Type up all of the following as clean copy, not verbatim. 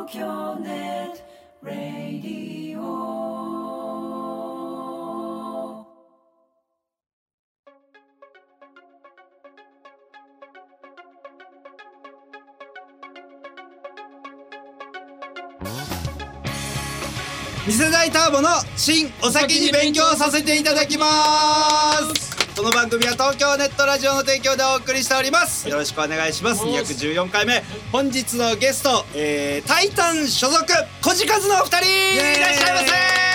東京ネットラディオ。 次世代ターボの新お先に勉強させていただきます。この番組は東京ネットラジオの提供でお送りしております。よろしくお願いします。214回目、本日のゲスト、タイタン所属小路和のお二人、いらっしゃいませ。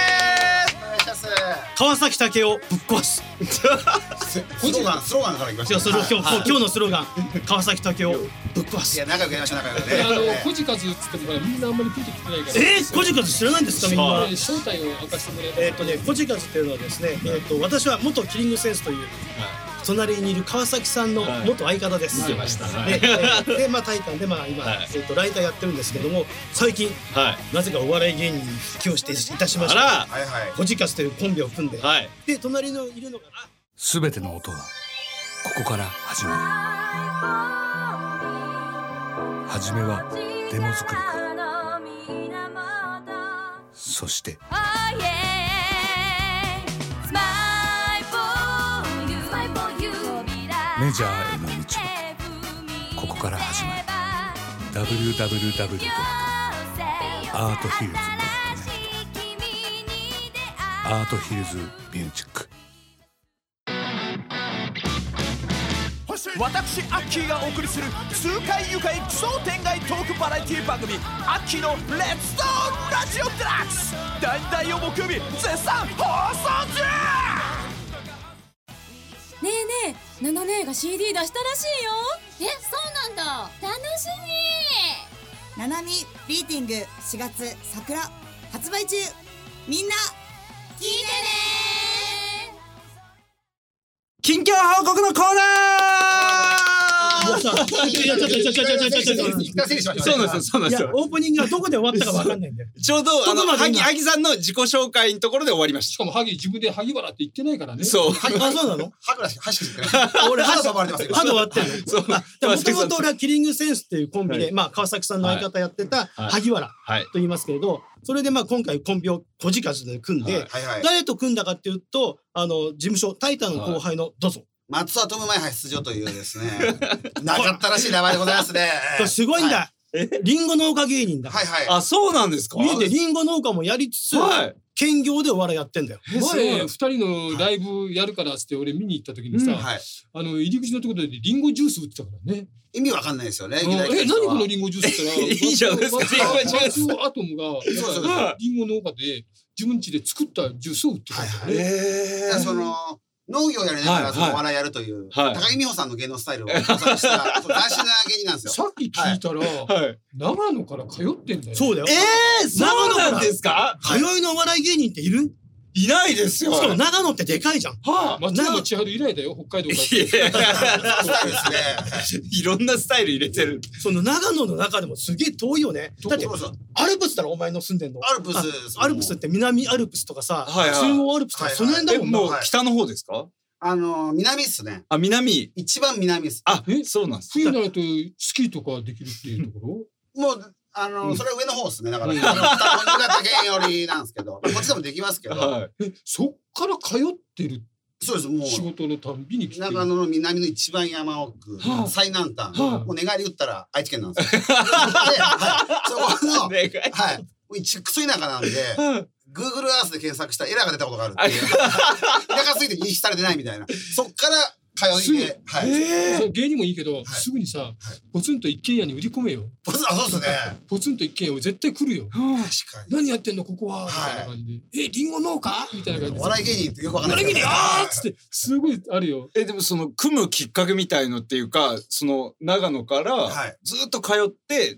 川崎武雄ぶっ壊すスローガンからいきましょう。 今日のスローガン、川崎武雄ぶっ壊す。 いや、仲良くやりましょう。仲良くね。 コジカズっつってもほらみんなあんまりピンときてないから。 コジカズ知らないんですかみんな。 正体を明かしてもらえますか。 コジカズっていうのはですね、私は元キリングセンスという隣にいる川崎さんの元相方です。 見てました。 で、まあタイタンで今ライターやってるんですけども、最近なぜかお笑い芸人に復帰をしていたしました。コジカズというコンビを組んで、で隣のいるのがすべての音はここから始まる。初めはデモ作りから、そしてメジャーへの道はここから始まる。 www.arthillsmusic.net アートヒルズミュージック。 私アッキーがお送りする痛快愉快奇想天外トークバラエティ番組アッキーのレッツトーンラジオデラックス、大々を木曜日絶賛放送中。 ねえねえ、ナナ姉が CD 出したらしいよ。そうなんだ、楽しみ。 ナナミビーティング4月桜発売中、みんな聞いてね。 近況報告のコーナー。 いやちょっとそうなんですよ。 オープニングがどこで終わったか分かんないんで、 ちょうど萩さんの自己紹介のところで終わりました。 しかも萩自分で萩原って言ってないからね。 そう。 そうなの？ 歯ブラシしか言ってない。 俺歯が割れてますよ。 歯が割ってんの。 そう。 もともと俺はキリングセンスっていうコンビで、まあ川崎さんの相方やってた萩原と言いますけれど、それでまあ今回コンビを小路和で組んで、誰と組んだかっていうと、事務所タイタンの後輩のどうぞ。 松尾智前出場というですね、なかったらしい名前でございますね。 これすごいんだ。リンゴ農家芸人だ。 あ、そうなんですか。 見てリンゴ農家もやりつつ、兼業でお笑いやってんだよ。 前2人のライブやるからっつって俺見に行った時にさ、入り口のところでリンゴジュース売ってたからね。 意味わかんないですよね。 何このリンゴジュースって言ったら、 いいじゃないですか。 松尾アトムがリンゴ農家で自分家で作ったジュースを売ってたんだよね。 その農業やりながらそのお笑いやるという高木美帆さんの芸能スタイルを模索した斬新な芸人なんですよ。 さっき聞いたら長野から通ってんだよ。 そうだよ。 そうなんですか。 通いのお笑い芸人っている？ いないですよ。 しかも長野ってでかいじゃん。 松山千春以来だよ、北海道から。 いろんなスタイル入れてる。 その長野の中でもすげえ遠いよね。だってアルプスだろ、お前の住んでんの。アルプスって南アルプスとかさ、中央アルプスとかその辺だもんな。 もう北の方ですか？ 南っすね。 あ、南。 一番南っす。 あ、そうなんです。 冬になるとスキーとかできるっていうところ？ もうそれは上の方ですね。だから新潟県寄りなんですけど、こっちでもできますけど。 そっから通ってる。 そうです。もう仕事のたんびに来てる。 長野の南の一番山奥、最南端。もう寝返り打ったら愛知県なんですよ。そこのクソ田舎なんで。Google Earth で検索したらエラーが出たことがあるっていう。田舎すぎて認識されてないみたいな。そっから通いで。 芸人もいいけど、すぐにさ、ポツンと一軒家に売り込めよ。 そうですね。 ポツンと一軒家を絶対来るよ。 確かに。 何やってんのここはみたいな感じで。リンゴ農家みたいな感じで。 お笑い芸人ってよくわかんない。 お笑い芸人あーっつって、すごいあるよ。 でもその、組むきっかけみたいのっていうか、その、長野からずっと通って、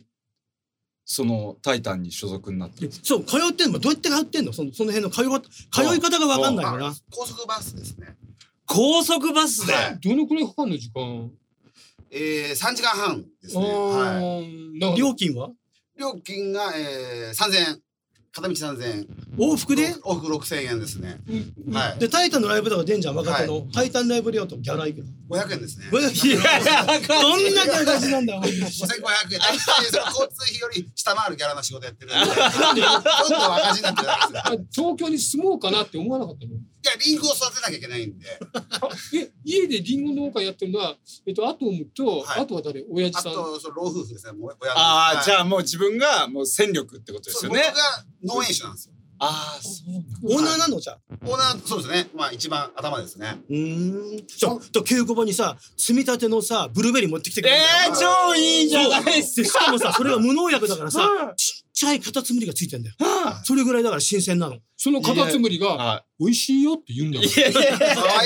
そのタイタンに所属になって。 そう通ってんの。どうやって通ってんの？その辺の通い方が分かんないよな。 高速バスですね。 高速バスでどのくらいかかるの時間 ？3時間半ですね。 料金は？ 料金が3000円。片道3000円。 往復で往復6000円ですね。はい。 でタイタンのライブとか出んじゃん若手のタイタンライブでよとギャラいくら 500円ですね。 いやどんなギャラじなんだよ。 5500円。大体その交通費より下回るギャラの仕事やってるんで、どんどん赤字になってるだけです。 東京に住もうかなって思わなかったの？ いや、リンゴを育てなきゃいけないんで。 家でリンゴ農家やってるのは、アトムと、あとは誰？親父さん。 あと、老夫婦ですね。 ああ、じゃあもう自分がもう戦力ってことですよね。 僕が農園主なんですよ。 ああ、そうオーナーなのじゃオーナー、そうですね。まあ一番頭ですね。 じゃあ稽古場にさ積み立てのさブルーベリー持ってきてくれるんだよ。 超いいじゃないですか。 しかもさそれが無農薬だからさちっちゃいカタツムリがついてんだよ。それぐらいだから新鮮なの。 そのカタツムリが美味しいよって言うんだもん。いやいや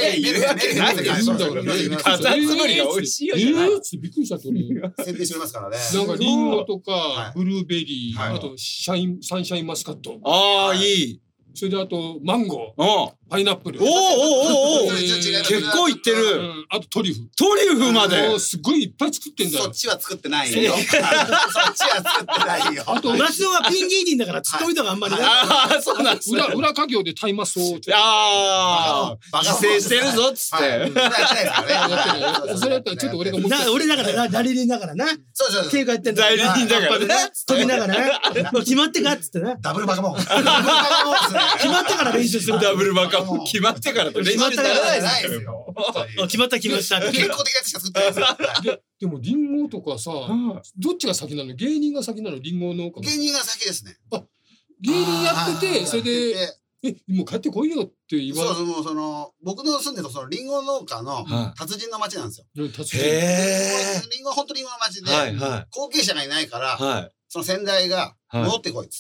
カタツムリが美味しいよじゃない。 ってびっくりしたって俺。 宣伝してますからね。 なんかリンゴとかブルーベリー、あとサンシャインマスカット。 ああいい。 それであとマンゴー、パイナップル。 結構いってる。 あとトリュフ。 トリュフまで。 すごいいっぱい作ってんだよ。 そっちは作ってないよ。そっちは作ってないよ。 あと松尾はピン芸人だからツッコミとかあんまりね。 ああそうなんですね。 裏稼業で大麻草。 ああ自制してるぞっつって。 それやったらちょっと俺が俺だから代理人だからな。 そうそう。 稽古やってんだ。 代理人だからね。 飛びながらね。決まってかっつってね。 ダブルバカモン。 決まってから練習する。 ダブルバカも決まってからと練習ならないですよ。 決まった。健康的なやつしか作ってないです。 でもリンゴとかさ、どっちが先なの？芸人が先なの？リンゴ農家。 芸人が先ですね。 あ、芸人やっててそれでもう帰ってこいよって言われ。 そうその僕の住んでるそのリンゴ農家の達人の町なんですよ。 へえ。 リンゴ本当リンゴの町で後継者がいないからその先代が戻ってこいっつって。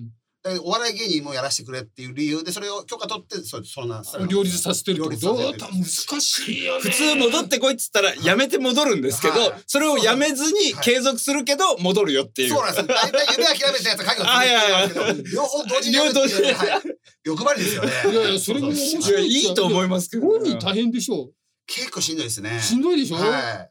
お笑い芸人もやらせてくれっていう理由でそれを許可取ってそんな両立させてるってこと？難しいよね。 普通戻ってこいっつったらやめて戻るんですけど、それをやめずに継続するけど戻るよっていう。 そうなんです。大体夢諦めたやつ家業続けてるんですけど、両方同時にやるっていう欲張りですよね。 いやいやそれも面白い。 いいと思いますけど。 本人大変でしょ。 結構しんどいですね。 しんどいでしょ。 はい。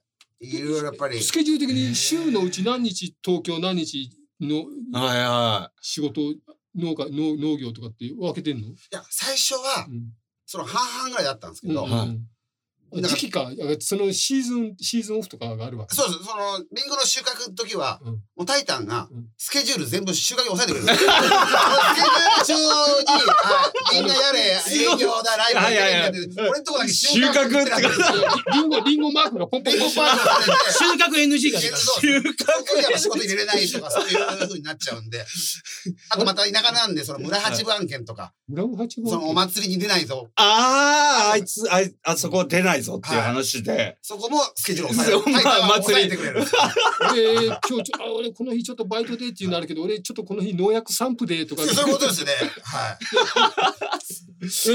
いろいろやっぱりスケジュール的に週のうち何日東京何日の仕事。農業とかって分けてんの？いや最初はその半々ぐらいだったんですけど、 時期かそのシーズンオフとかがあるわけ。 そうです。そのリンゴの収穫の時はもうタイタンがスケジュール全部収穫に抑えてくれる。スケジュール中にみんなやれ営業だライブだって俺のとこだけ収穫ってリンゴマークがポンポンポンポン収穫 NG が収穫やっぱ仕事入れれないとかそういう風になっちゃうんで、あとまた田舎なんでその村八分案件とかそのお祭りに出ないぞ。 あそこ出ないぞっていう話で、 そこもスケジュールを抑えてくれる。 今日俺この日ちょっとバイトでっていうのあるけど、俺ちょっとこの日農薬散布でとか。 そういうことですね。はい。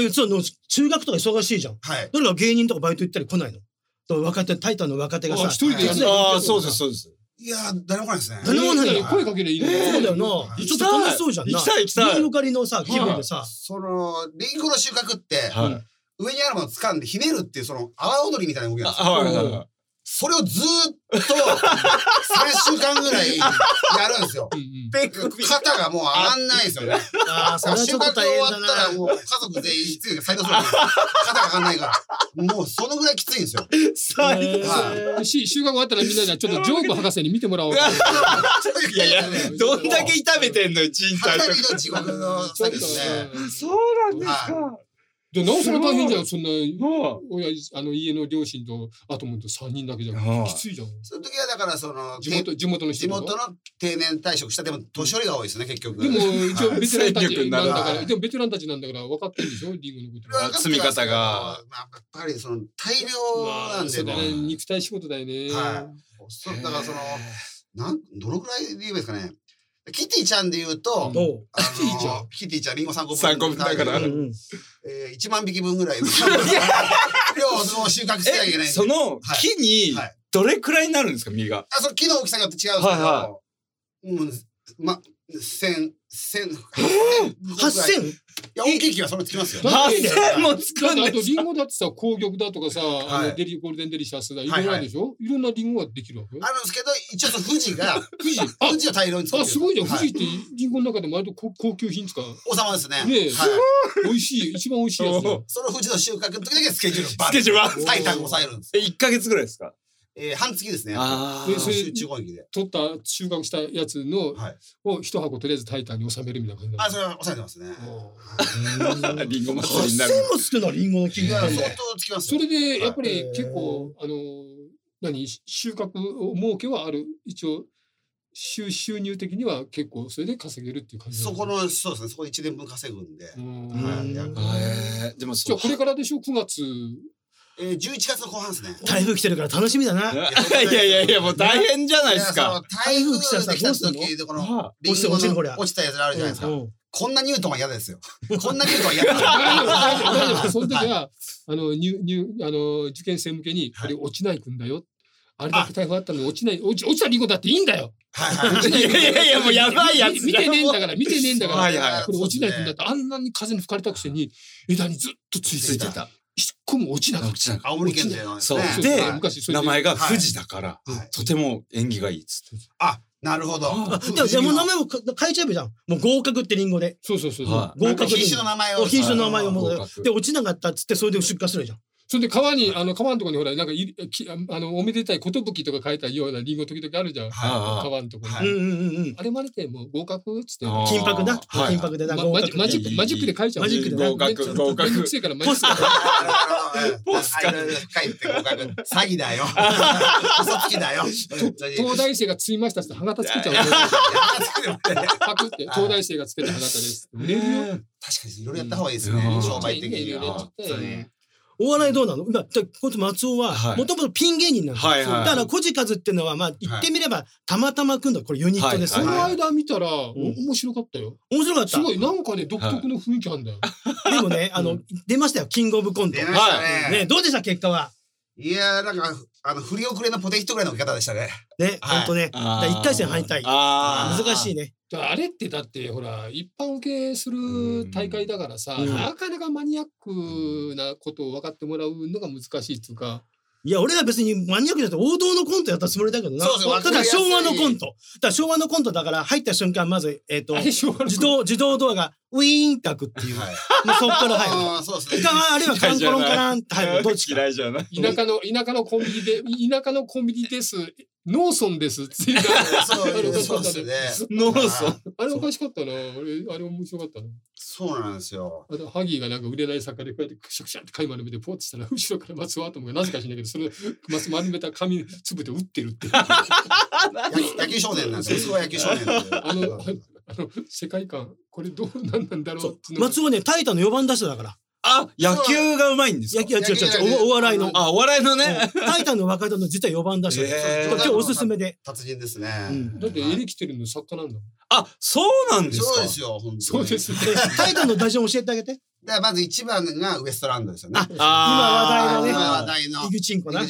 そう中学とか忙しいじゃん。 はい。 誰か芸人とかバイト行ったり来ないの？若手タイタンの若手がさ一人でやる。 ああそうですそうです。 いや誰も来ないですね。 誰も来ない。 声かけりゃいいの。 そうだよな。ちょっと楽しそうじゃんな。 行きたい。 リンゴ狩りのさ気分でさ。 そのリンゴの収穫って上にあるものを掴んでひねるっていうその阿波踊りみたいな動きなんですよ。それをずーっと3週間ぐらいやるんですよ。肩がもう上がんないですよね。収穫終わったらもう家族全員次が再度するんですよ。肩が上がんないから。もうそのぐらいきついんですよ。 収穫終わったらみんなでちょっとジョーブ博士に見てもらおう。いやどんだけ痛めてんのよ人体とか。 地獄の作業ですね。 そうなんですか。 なおさら大変じゃん。そんな家の両親とあとも3人だけじゃきついじゃん。 その時はだからその地元の人地元の定年退職したでも年寄りが多いですね結局。 でも一応ベテランたちなんだからでもベテランたちなんだから分かってるでしょリンゴのこと。 積み方がやっぱりその大量なんでね。 肉体仕事だよね。 だからそのどのくらいで言えばいいですかね。キティちゃんで言うと、キティちゃんリンゴ3個分だから 1万匹分ぐらいの量を収穫しなきゃいけない。 その木にどれくらいになるんですか実が？ その木の大きさによって違うんですけど、 8000？ いや、大きい木はそれつきますよ。 8000もつくんあとですリンゴだってさ、紅玉だとかさ、ゴールデンデリシャスだ、いろいろあるでしょ。いろんなリンゴができるわけ。 あるんですけど、一応その富士が、 富士を大量に作ってる。 あ、すごいじゃん。富士ってリンゴの中でも割と高級品使う。 王様ですね。 ねえ、美味しい、一番美味しいやつ。 その富士の収穫の時だけスケジュールスケジュール最短抑えるんです。 1ヶ月ぐらいですか？ 半月ですね。 それ集中攻撃で。 取った収穫したやつのを一箱とりあえずタイタンに収めるみたいな感じ。 あ、それは抑えてますね。 リンゴ祭りになる。 8000もつくのリンゴの木が。 相当つきます。 それでやっぱり結構収穫儲けはある。一応収入的には結構それで稼げるっていう感じ。 そうですね。そこで1年分稼ぐんで。 でもじゃあこれからでしょ、9月。 11月の後半ですね。 台風来てるから楽しみだな。 いやもう大変じゃないですか。 台風来た時でこのリンゴの落ちたやつあるじゃないですか。こんなニュートンは嫌ですよ。こんなニュートンは嫌だ。 その時は受験生向けにこれ落ちないくんだよ。あれだけ台風あったのに落ちたリンゴだっていいんだよ。 いやもうやばいやつ。 見てねえんだから。これ落ちないくんだって、あんなに風に吹かれたくせに枝にずっとついてた。一個も落ちなかった。 青森県でそうで名前が富士だからとても縁起がいいっつって。 あ、なるほど。 でも名前も変えちゃえばじゃん。もう合格ってリンゴで。 そう。 合格品種の名前を。 品種の名前をもうで落ちなかったっつってそれで出荷するじゃん。 それで川のところにほらなんかおめでたい寿とか書いたようなリンゴ時々あるじゃん。川のところに。あれまでてもう合格っつって。 金箔な。金箔でな。 マジックで書いちゃう。 マジックで合格。 めんどくせえからマジック。 ポスカル書いて合格。詐欺だよ。嘘つきだよ。 東大生が積みましたって歯型つけちゃう。パクって東大生がつけた歯型です。売れるよ。 確かにいろいろやった方がいいですね。商売的には。 お笑いどうなの？こいつ松尾はもともとピン芸人なんですよ。だからコジカズっていうのはまあ言ってみればたまたま組んだこれユニットです。 この間見たら面白かったよ。 面白かった。 すごいなんかね独特の雰囲気あるんだよ。 でもね出ましたよキングオブコント。 出ましたね。 ねどうでした結果は？ いやなんか振り遅れのポテヒットぐらいの受け方でしたね。 ね本当ね。1回戦敗退。難しいね。 あれってだってほら一般受けする大会だからさ、なかなかマニアックなことを分かってもらうのが難しいっていうか。 いや俺は別にマニアックだと王道のコントやったつもりだけどな。ただ昭和のコント。だから昭和のコントだから入った瞬間まず自動ドアがウィーンって開くっていう。そっから入る。そうですね。あるいはカンコロンカランって入る。どっちか。 嫌いじゃない。 田舎のコンビニです。ノーソンです。 そうですね。 ノーソン。 あれおかしかったな。あれ面白かったな。 そうなんですよ。 ハギーがなんか売れない作家でこうやってクシャクシャって貝丸めてポーってしたら後ろから松尾アトムがなぜかしないけどそれ丸めた紙粒で打ってるって。 野球少年なんですよ。野球少年なんで。 世界観これどうなんだろう。 松尾ねタイタンの4番打者だから。 あ、野球がうまいんですか？ 野球お笑いの。 あ、お笑いのね。 タイタンの若手の実は4番打者で。今日おすすめで。 達人ですね。 だってエレキテルの作家なんだ。 あ、そうなんですか？ そうですよ、本当に。 そうですね。 タイタンの打順教えてあげて。 まず1番がウエストランドですよね。 今話題の。 イグチンコな。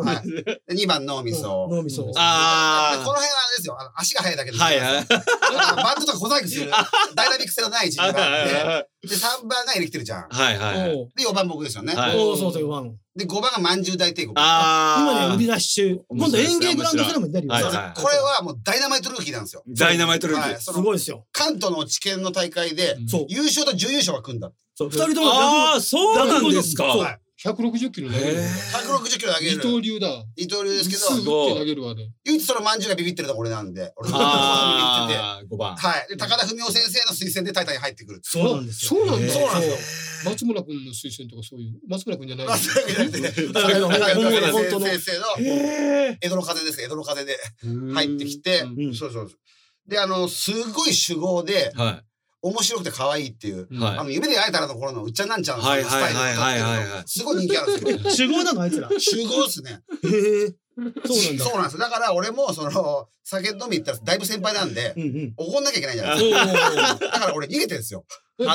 2番脳みそ。 脳みそ。 この辺はあれですよ。足が速いだけです。バンドとか小細工するダイナミック性のない1番で。で、3番がエレキテルちゃん。で、4番僕ですよね。 そう4番。 で、5番がまんじゅう大帝国。 今ね、売り出し中。今度演芸グランドスラムに出るよ。 これはもうダイナマイトルーキーなんですよ。 ダイナマイトルーキー。 すごいですよ。 関東の知見の大会で、優勝と準優勝が組んだ。 2人とも。 そうなんですか。 160キロ投げる。 160キロ投げる。 二刀流だ。 二刀流ですけど。 すごい。投げるわね。 唯一そのまんじゅうがビビってるのが俺なんで。俺がビビってて。5番。 はい。で、高田文夫先生の推薦でタイタンに入ってくる。 そうなんですよ。 そうなんですよ。松村君の推薦とかそういう。松村君じゃない。 松村君じゃなくて。高田先生の江戸の風です。江戸の風で入ってきて。そう。で、すごい酒豪で。面白くて可愛いっていう、夢で会えたらの頃のうっちゃんなんちゃんのスタイルすごい人気あるんですけど。 酒豪なのあいつら。 酒豪っすね。そうなんですよ。だから俺も酒飲み行ったらだいぶ先輩なんで、怒んなきゃいけないじゃないですか。だから俺逃げてるんですよ。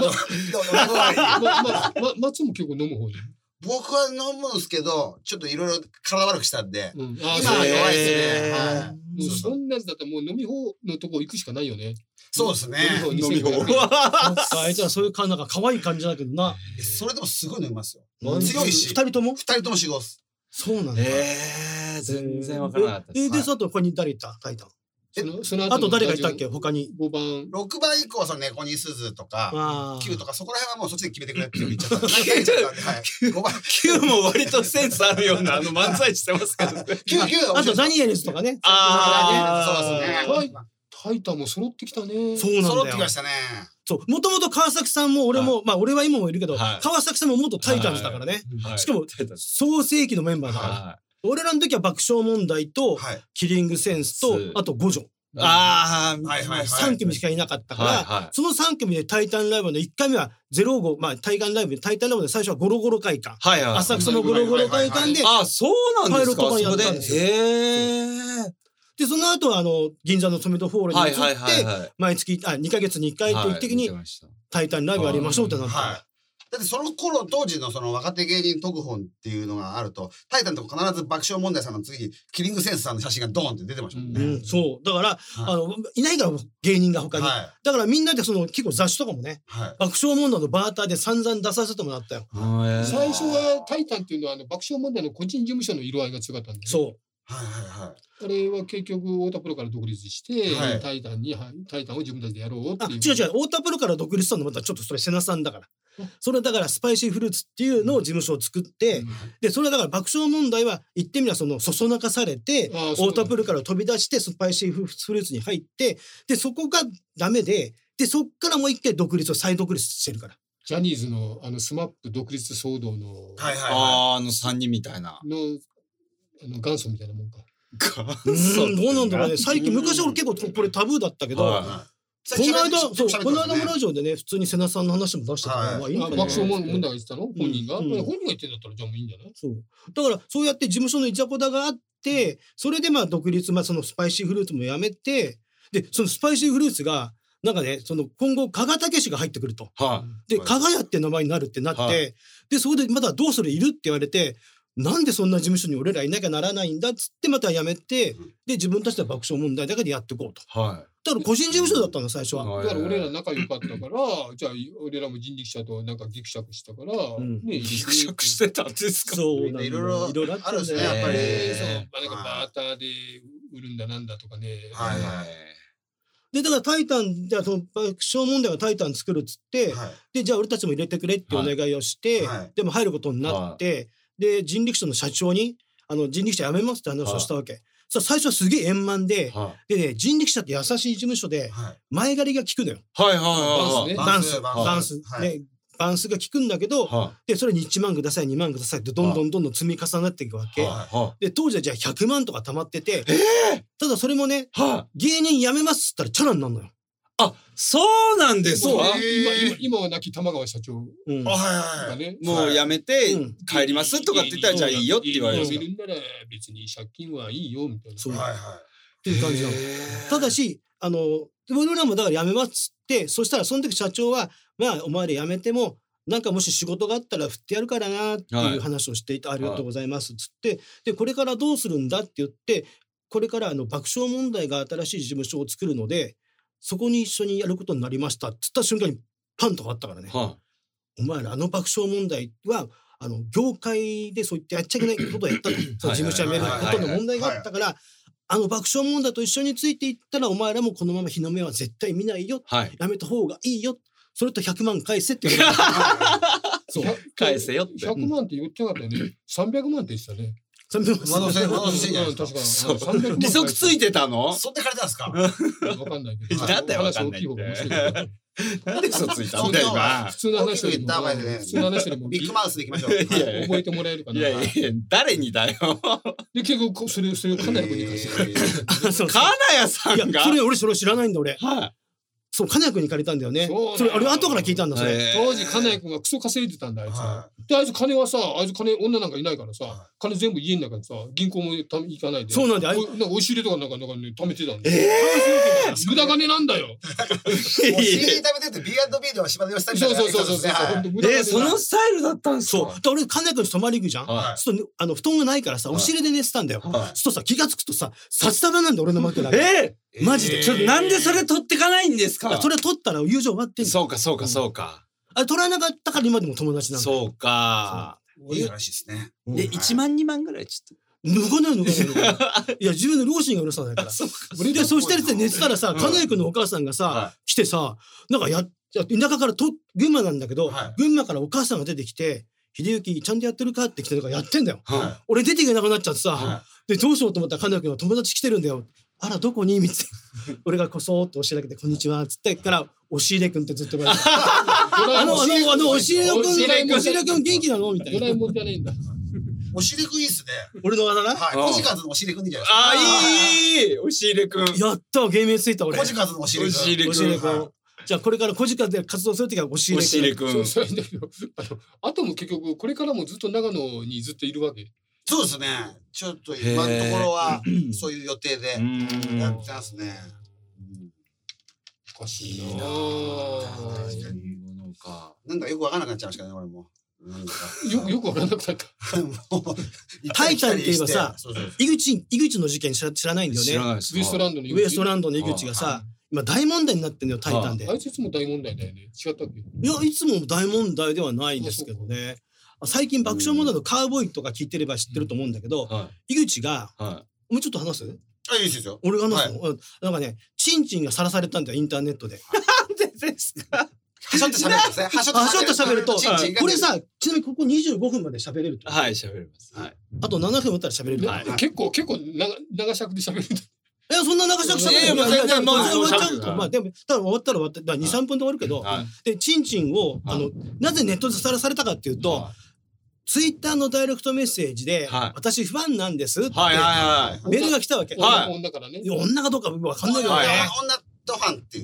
松も結構飲む方じゃん。 僕は飲むんですけど、ちょっといろいろ体悪くしたんで、今は弱いですね。 そんなやつだったらもう飲み放のとこ行くしかないよね。 そうですね。 飲み放。 あいつはそういう感じなんか可愛い感じだけどな。 それでもすごい飲みますよ。 強いし。二人とも死後す。 そうなんだ。 全然わからなかったです。 で、その後ここに誰いたタイタン。あと誰がいたっけ他に。 5番。 6番以降はその猫に鈴とか、9とかそこら辺はもうそっちで決めてくれって言っちゃった。5番。 9も割とセンスあるような漫才してますけど。 あとダニエルズとかね。 そうですね。 タイタンも揃ってきたね。 そうなんだよ。 揃ってきましたね。 そう、もともと川崎さんも俺も、まあ俺は今もいるけど、川崎さんも元タイタンズだからね。しかも、創世紀のメンバーだから。俺らの時は爆笑問題と、キリングセンスと、あと五条。3組しかいなかったから、その3組でタイタンライブの1回目は05、まあタイタンライブで最初はゴロゴロ会館。浅草のゴロゴロ会館で、 そうなんですか。 パイロット版やったんですよ。で、その後は銀座のトメトホールに移って、毎月、2ヶ月に1回定期的にタイタンライブやりましょうってなった。 だってその頃当時のその若手芸人特本っていうのがあると、タイタンとか必ず爆笑問題さんの次にキリングセンスさんの写真がドーンって出てましたもんね。 そう。だから、いないから芸人が他に。だからみんなで結構雑誌とかもね、爆笑問題のバーターで散々出させてもらったよ。 最初はタイタンっていうのは爆笑問題の個人事務所の色合いが強かったんで。 そう。 あれは結局太田プロから独立して、タイタンを自分たちでやろうっていう。 違う太田プロから独立したのまたちょっとそれ瀬名さんだから。それだからスパイシーフルーツっていうのを事務所を作って、でそれだから爆笑問題は言ってみればそそのかされて太田プロから飛び出してスパイシーフルーツに入って、でそこがダメでそっからもう一回再独立してるから。 ジャニーズのスマップ独立騒動の 3人みたいな元祖みたいなもんか。 どうなんだろうね。最近昔は結構これタブーだったけど、この間もラジオでね普通に瀬名さんの話も出してたから、 爆笑問題が言ってたの本人が言ってんだったらじゃあもういいんじゃない。 そうだからそうやって事務所のいちゃこだがあって、それでまあ独立、そのスパイシーフルーツもやめて、でそのスパイシーフルーツがなんかね今後加賀武史が入ってくると、で加賀屋って名前になるってなって、でそこでまだどうするいるって言われて、なんでそんな事務所に俺らいなきゃならないんだっつってまた辞めて、で自分たちで爆笑問題だけでやっていこうと。だから個人事務所だったの最初は。 だから俺ら仲良かったから、じゃあ俺らも人力車となんかギクシャクしたから、 ギクシャクしてたんですか。 そうなんだ。いろいろあるんですね。 やっぱりなんかバーターで売るんだなんだとかね。 でだからタイタンじゃあその爆笑問題がタイタン作るっつって、でじゃあ俺たちも入れてくれってお願いをして、でも入ることになって。で人力車の社長に人力車辞めますって話をしたわけ。最初はすげえ円満で、でね人力車って優しい事務所で前借りが効くのよ。バンスが効くんだけど、でそれに1万ください2万くださいってどんどん積み重なっていくわけ。で当時はじゃあ100万とか貯まってて、ただそれもね芸人辞めますって言ったらチャラになるのよ。 そうなんですか。 今は亡き玉川社長がね、 もうやめて帰りますとかって言ったらじゃあいいよって言われる。 辞めるんなら別に借金はいいよみたいな。 っていう感じなの。ただし俺らもだから辞めますって、そしたらその時社長はまあお前ら辞めてもなんかもし仕事があったら振ってやるからなっていう話をしていて、ありがとうございますっつって、でこれからどうするんだって言って、これから爆笑問題が新しい事務所を作るのでそこに一緒にやることになりましたって言った瞬間にパンと変わったからね。お前ら爆笑問題は業界でそういってやっちゃいけないことをやったと。事務所辞めることの問題があったから、爆笑問題と一緒についていったらお前らもこのまま日の目は絶対見ないよ、やめた方がいいよ、それと100万返せって言われた。 そう返せよって。 100万って言ってなかったよね。300万って言ってたね。 利息ついてたの？ そんで借りたんですか？ わかんないけど。 なんだよわかんないって。なんで嘘ついたんだよ今。 普通の話でもビッグマウスでいきましょう。 覚えてもらえるかな。 いや誰にだよ。 で結構それを金谷君に貸して。 金谷さんが。 それ俺知らないんだ俺。 そう金谷君に借りたんだよね。それあれ後から聞いたんだそれ。 当時金谷君がクソ稼いでたんだあいつは。であいつ金はさ女なんかいないからさ金全部家の中にさ銀行も行かないで。 そうなんでなんか押し入れとかなんかね貯めてたんだよ。無駄金なんだよ。 押し入れ貯めてって B&B では島田義太みたいな。 そうそのスタイルだったんですか。 そう。俺金谷君と泊まり行くじゃん。そう布団がないからさ押し入れで寝てたんだよ。そうさ気がつくとさ札束なんだ俺の枕が。マジで。 ちょっとなんでそれ取ってかないんですか。 それ取ったら友情終わってんの。 そうかそうかそうか。 あれ取らなかったから今でも友達なんだ。 そうか。 いい話ですね。 で1万2万ぐらいちょっと。 抜かない。いや自分の両親がうるさいから。でそして寝てたらさ金谷君のお母さんがさ来てさなんか田舎から群馬なんだけど群馬からお母さんが出てきて。秀幸ちゃんとやってるかって来てるからやってんだよ。俺出ていけなくなっちゃってさ。でどうしようと思ったら金谷君が友達来てるんだよ。あらどこにみたいな。俺がこそっと教えだけでこんにちはっつってから押し入れ君ってずっと言われて。押し入れ君元気なのみたいな。 ドラえもんじゃねえんだ。 押し入れ君いいっすね。 俺のあだ名。 はい。コジカズの押し入れ君いいじゃないですか。 あいい押し入れ君。 やった芸名ついた俺。 コジカズの押し入れ君。 じゃあこれからコジカで活動するときは押し入れ君。 そうだけどあとも結局これからもずっと長野にずっといるわけ。 そうですね。ちょっと今のところはそういう予定でやってますね。 おかしいな。 なんかよくわからなくなっちゃいましたね俺も。 よくわからなくなった。 タイタンって言えばさ井口の事件知らないんだよね。 ウエストランドの井口がさ。今大問題になってんだよタイタンで。 あいついつも大問題だよね。違ったっけ？ いやいつも大問題ではないんですけどね。最近爆笑問題のカウボーイとか聞いてれば知ってると思うんだけど、井口がもうちょっと話す？ あいいですよ。 俺が話すの。なんかねチンチンがさらされたんだよインターネットで。 なんでですか？ はしょって喋るんですね。はしょって喋るとこれさちなみにここ25分まで喋れると。 はい喋れます。 あと7分打ったら喋れる。 結構長尺で喋る。 いやそんな長尺喋る。でも終わったら2、3分で終わるけど、でチンチンをなぜネットでさらされたかっていうと、ツイッターのダイレクトメッセージで私ファンなんですってメールが来たわけ。 女からね。 女かどうかわかんないけどね。 女とファンっていう。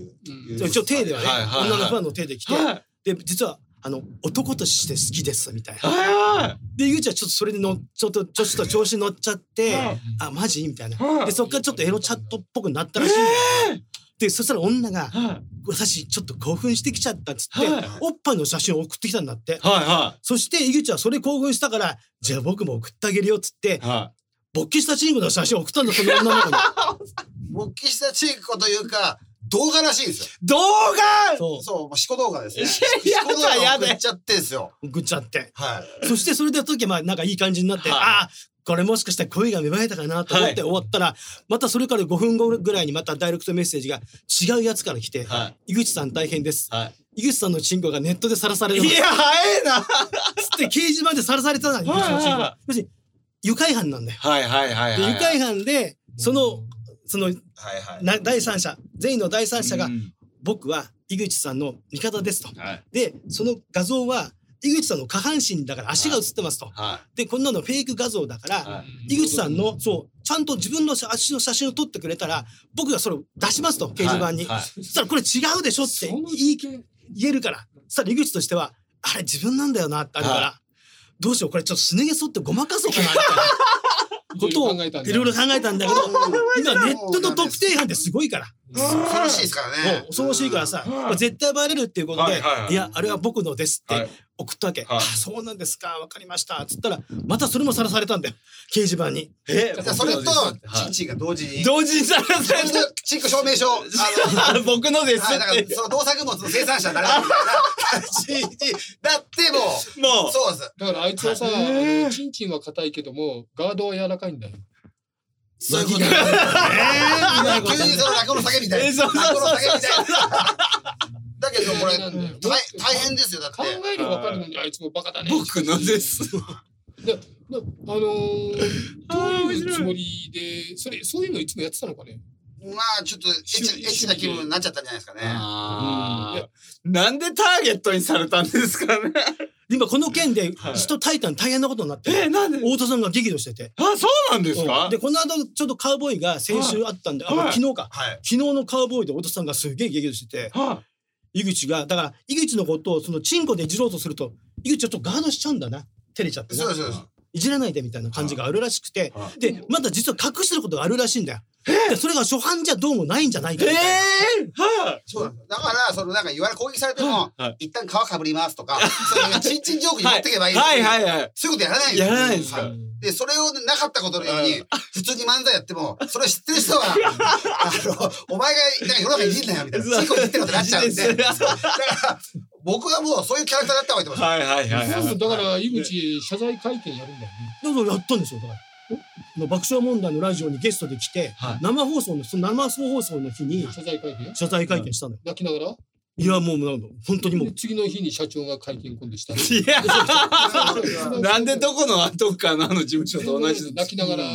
一応手ではね女のファンの手で来て、で実は男として好きですみたいな。でゆうちゃんちょっとそれでちょっと調子乗っちゃってあマジみたいな。でそっからちょっとエロチャットっぽくなったらしいんだよ。でそしたら女が私ちょっと興奮してきちゃったっつっておっぱいの写真を送ってきたんだって。そしてゆうちゃんはそれ興奮したからじゃあ僕も送ってあげるよっつって勃起したチンコの写真を送ったんだその女の子に。 勃起したチンコというか動画らしいですよ。 動画。 そうシコ動画ですね。 シコ動画送っちゃってんですよ。 送っちゃって。そしてそれで時なんかいい感じになってあこれもしかしたら恋が芽生えたかなと思って終わったらまたそれから5分後ぐらいにまたダイレクトメッセージが違うやつから来て井口さん大変です。井口さんのチンコがネットでさらされる。 いや早いな。 つって掲示板でさらされたの井口のチンコが。要するに愉快犯なんだよ。愉快犯でその第三者全員の第三者が僕は井口さんの味方ですと。でその画像は井口さんの下半身だから足が写ってますと。でこんなのフェイク画像だから井口さんのちゃんと自分の足の写真を撮ってくれたら僕がそれを出しますと掲示板に。そしたらこれ違うでしょって言えるから。そしたら井口としてはあれ自分なんだよなってあるからどうしようこれちょっとすね毛剃ってごまかそうかなみたいな。ことをいろいろ考えたんだけど今ネットの特定班ってすごいから恐ろしいですからね。 恐ろしいからさ絶対バレるっていうことでいやあれは僕のですって送ったわけ。そうなんですかわかりましたっつったらまたそれもさらされたんだよ掲示板に。 それとチンチンが同時にさらされたチンコ証明書僕のですってだからその動作物の生産者誰かみたいな感じになってもそうです。 だからあいつはさチンチンは硬いけどもガードは柔らかいんだよ。 そういうこと急にその落語の酒みたいな。だけどこれ大変ですよ。だって考えれば分かるのにあいつもバカだね。 僕のです。 どういうつもりでそういうのいつもやってたのかね。 まあちょっとエッチな気分になっちゃったんじゃないですかね。 なんでターゲットにされたんですかね。 今この件で人タイタン大変なことになってなんで太田さんが激怒してて。 あ、そうなんですか。 でこの後ちょっとカウボーイが先週あったんで、昨日か、昨日のカウボーイで太田さんがすげえ激怒してて、井口がだから井口のことをそのチンコでいじろうとすると井口ちょっとガードしちゃうんだな、照れちゃってな。いじらないでみたいな感じがあるらしくて、でまだ実は隠してることがあるらしいんだよ。でそれが初版じゃどうもないんじゃないかみたいな。 そうなんだ。だからそのなんか言われ攻撃されても一旦皮かぶりますとか、そういうチンチンジョークに持ってけばいい。そういうことやらないんです。 やらないですか。 でそれをなかったことのように普通に漫才やっても、それを知ってる人はお前がなんか世の中にいじんなよみたいな、チンコいじってることになっちゃうんで、だから僕はもうそういうキャラクターだった方がいいと思います。 だから井口謝罪会見やるんだよね。 だからやったんですよ。だから爆笑問題のラジオにゲストで来て、生放送のその生放送の日に謝罪会見したのよ。 泣きながら。 いやもう本当にもう次の日に社長が会見今度した。 いやなんでどこのどっかの事務所と同じ泣きながら。 違う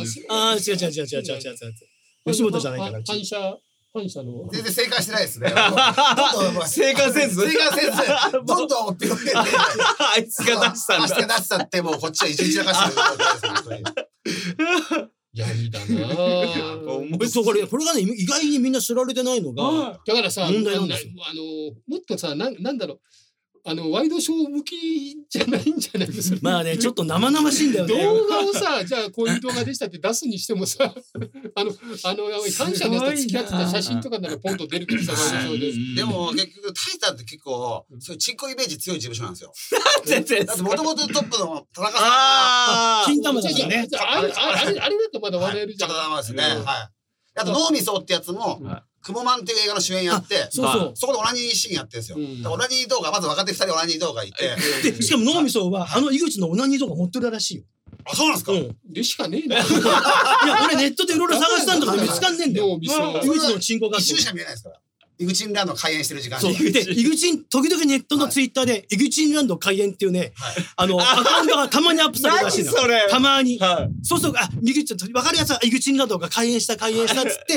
吉本じゃないから。 反社の全然正解してないですね。 正解せずどんどん追っておけて、 あいつが出したんだ。 あいつが出したってもうこっちは一日流してる。 闇だな。 これがね意外にみんな知られてないのがだからさ、 問題なんですよ。 もっとさなんだろう。ワイドショー向きじゃないんじゃないですか。 まあね、ちょっと生々しいんだよね。 動画をさ、じゃあこういう動画でしたって出すにしてもさ、反社のやつと付き合ってた写真とかならポンと出るけどさ、 でも結局タイタンって結構そういうチンコイメージ強い事務所なんですよ。 だってもともとトップの田中さん金玉だからね。 あれだとまだ笑えるじゃん。 ですね。はい。あと脳みそってやつも。クモマンっていう映画の主演やって、そこでオナニーシーンやってるんですよ。オナニー動画、まず若手2人オナニー動画いて。 しかも脳みそは井口のオナニー動画持ってるらしいよ。 あ、そうなんですか。 でしかねえな。いや、 俺ネットでいろいろ探したんだから見つかんねえんだよ。井口のチンコが。 一瞬しか見えないですから。イグチンランド開園してる時間に。で、イグチン、時々ネットのツイッターで、イグチンランド開園っていうね、アカウントがたまにアップされるらしいの。たまに。そうすると、イグチン、わかるやつはイグチンランドが開園したっつって、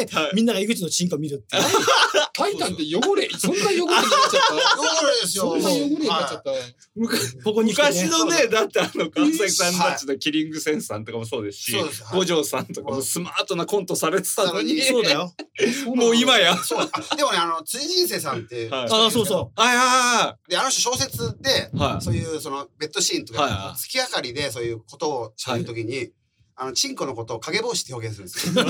みんながイグチンのチンコ見るって。 タイタンって汚れ、そんな汚れになっちゃった。 汚れですよ。 そんな汚れになっちゃった。 ここに昔のね、だって川崎さんたちのキリングセンスさんとかもそうですし、五条さんとかもスマートなコントされてたのに。 そうだよ。 もう今や。 でもね、辻人生さんって、 そうそう。 で、あの人小説で、そういうそのベッドシーンとか、月明かりでそういうことを喋るときに、チンコのことを影帽子って表現するんですよ。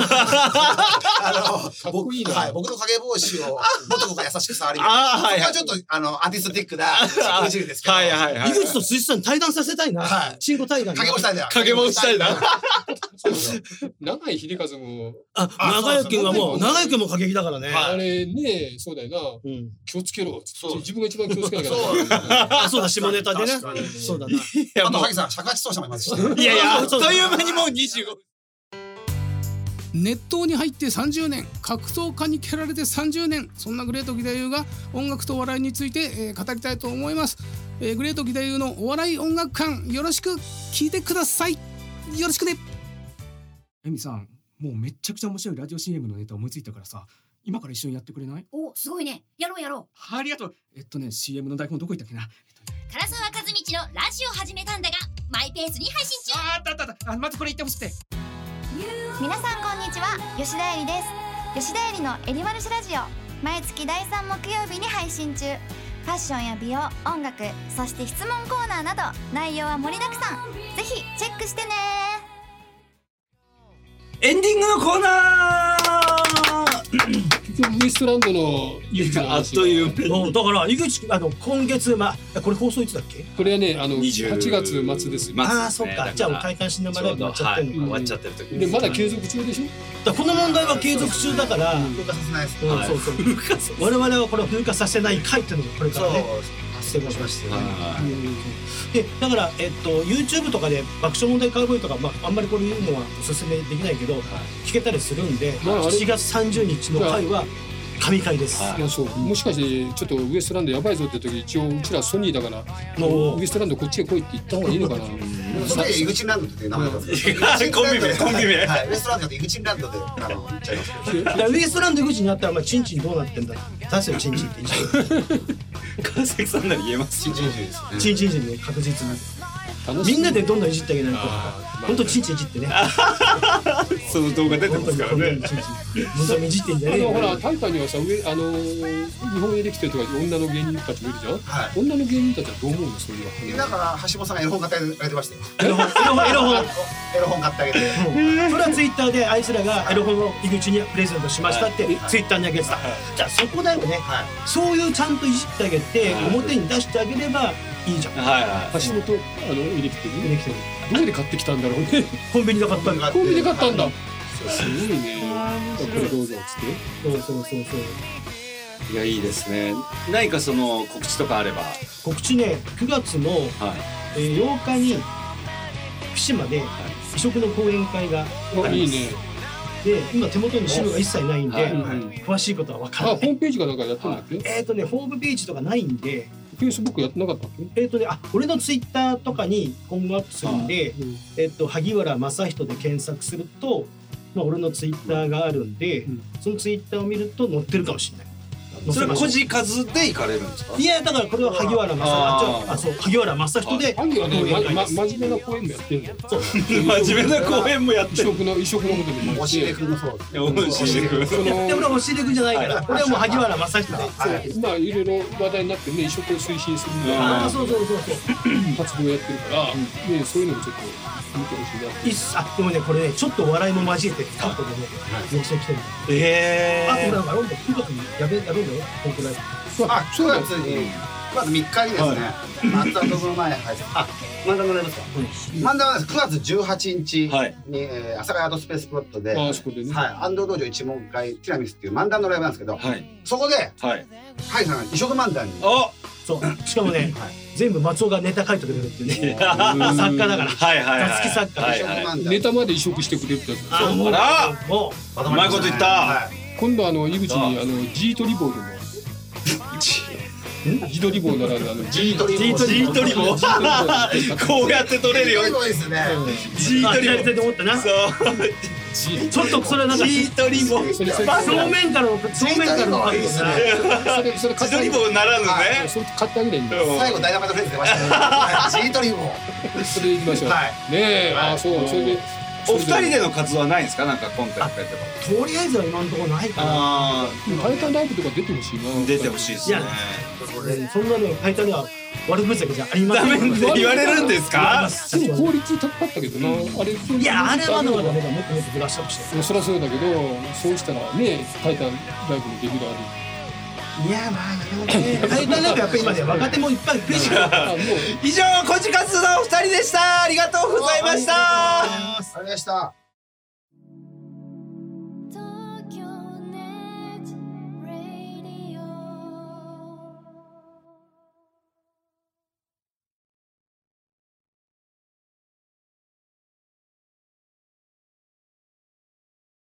僕の影帽子を元子が優しく触ります。そこはちょっとアーティストティックなチンコですけど。 井口と辻さん対談させたいな。チンコ対談。 影帽子したいだ。 影帽子したいな。 長井秀和も。 長井君はもう長井君も過激だからね。 あれね、そうだよな。気をつけろ。自分が一番気をつけなきゃ。 そうだ、下ネタでね。そうだな。 あと萩さん、尺八奏者もいますし。 いやいや、あっという間にもう25。 熱湯に入って30年、格闘家に蹴られて30年、そんなグレート義太夫が音楽とお笑いについて、語りたいと思います。グレート義太夫のお笑い音楽館、よろしく聞いてください。よろしくね。エミさん、もうめっちゃくちゃ面白いラジオ CM のネタ思いついたからさ、今から一緒にやってくれない？ お、すごいね。やろう。 ありがとう。CM の台本どこ行ったっけな。 唐沢和道のラジオ始めたんだが、マイペースに配信中。 まずこれ言ってほしくて。 皆さんこんにちは、吉田絵里です。吉田絵里のエリマルシラジオ、毎月第3木曜日に配信中。ファッションや美容、音楽、そして質問コーナーなど内容は盛りだくさん。ぜひチェックしてね。 エンディングのコーナー。 ウエストランドのあっという間だから井口今月これ放送いつだっけ？ これはね8月末ですよ。 そっか。じゃあもう開館シネマライブ終わっちゃってるの。 終わっちゃってる時でまだ継続中でしょ。 この問題は継続中だから風化させないです。 そう我々はこれを風化させない会っていうのがこれからね発生しまして。でだからYouTube とかで爆笑問題カウボーイとかあんまりこういうのはおすすめできないけど聞けたりするんで、7月30日の回は神回です。 もしかしてちょっとウエストランドやばいぞって時、一応うちらソニーだからウエストランドこっちへ来いって言った方がいいのかな。 それイグチンランドって名前なんですか。コンビ名。 ウエストランドってイグチンランドで言っちゃいますけど。 ウエストランド口にあったらチンチンどうなってんだ。出せよチンチンって。 川崎さんなら言えます。 チンチンジですね。 チンチンジね、確実にみんなでどんどんいじってあげないと。本当チンチンいじってね。 その動画出てますからね。 本当にいじってんじゃねえよ。 ほらタイタンにはさ、日本エレキテルとか女の芸人たちもいるじゃん。女の芸人たちはどう思うのそういうだから橋本さんがエロ本買ってあげてましたエよ。 ロ本買ってあげて。 それはツイッターであいつらがエロ本を井口にプレゼントしましたってツイッターにあげてた。じゃあそこだよね。そういうちゃんといじってあげて表に出してあげればいいじゃん。 橋本エレキテルどこで買ってきたんだろうね。 コンビニで買ったんだ。 コンビニで買ったんだ。すごいね。これどうぞっつって。 そう。 いやいいですね。何かその告知とかあれば。 告知ね、9月の8日に福島で異色の講演会があります。で、今手元に資料が一切ないんで詳しいことは分からない。 ホームページかなんかやったんだっけ？ ホームページとかないんで。 Facebook やってなかったっけ？ 俺のツイッターとかに今後アップするんで、萩原正人で検索すると、俺のツイッターがあるんで、そのツイッターを見ると載ってるかもしれない。 それは個人数で行かれるんですか？ いやだからこれは萩原正人、萩原正人で萩原ね、真面目な講演もやってるんだよ。 真面目な講演もやってる。 異色のことでも教えてくんのそう。 教えてくん。 で俺は教えてくんじゃないから、俺はもう萩原正人で。 まあいろいろ話題になってね、異色を推進するみたいなそう活動をやってるからね、そういうのもちょっと見てほしいな。 でもねこれねちょっと笑いも交えてカットでね寄せ来てる。あとなんかロンドン9月にやるんだよコンクライブ。 9月に9月3日にですね、漫談の前入って漫談のライブですか？漫談は9月18日に阿佐ヶ谷アートスペースプロットで安藤道場一門会ティラミスっていう漫談のライブなんですけど、そこで萩さんが異色漫談に。 そうしかもね全部松尾がネタ書いてくれるっていうね作家だから雑記作家ネタまで移植してくれるってやつ。 もうまいこと言った。 今度井口にジートリボーでも自撮り棒ならジートリ棒こうやって撮れるよ。 ジートリ棒って思ったな。ちょっとそれなんかジートリ棒正面からのそれジートリ棒ならぬね。 それ買ってあげればいいんだよ。 最後ダイナマイトフレーズ出ましたね。ジートリ棒それいきましょうねえ。そうそれでお二人での活動はないんですか？なんかコンテンツやってば。とりあえずは今のところないかな。 タイタンライブとか出てほしいな。 出てほしいですね。 そんなねタイタンには悪口だけじゃありません。 ダメって言われるんですか？ でも効率高かったけどな。 いやあれはまだまだもっともっとブラッシュアップして。 そりゃそうだけど、そうしたらねタイタンライブのデビューがある。 いやまあタイタンライブやっぱり今ね若手もいっぱい増えてる。 以上個人活動のお二人でした。ありがとうございました。 ありがとうございました。